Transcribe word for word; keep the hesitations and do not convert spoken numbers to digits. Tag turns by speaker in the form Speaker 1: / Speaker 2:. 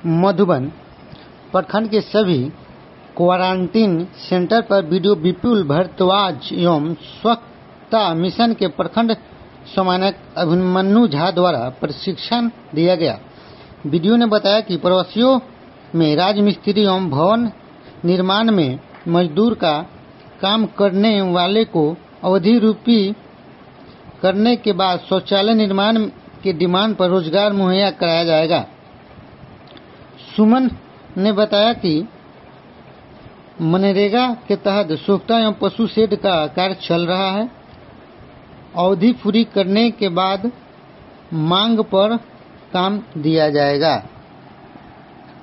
Speaker 1: मधुबन प्रखंड के सभी क्वारंटीन सेंटर पर वीडियो विपुल भारद्वाज एवं स्वच्छता मिशन के प्रखंड समन्वयक अभिमन्यु झा द्वारा प्रशिक्षण दिया गया। वीडियो ने बताया कि प्रवासियों में राजमिस्त्री एवं भवन निर्माण में मजदूर का काम करने वाले को अवधि रूपी करने के बाद शौचालय निर्माण के डिमांड पर रोजगार मुहैया कराया जाएगा। सुमन ने बताया कि मनरेगा के तहत स्वच्छता एवं पशु शेड का कार्य चल रहा है। अवधि पूरी करने के बाद मांग पर काम दिया जाएगा।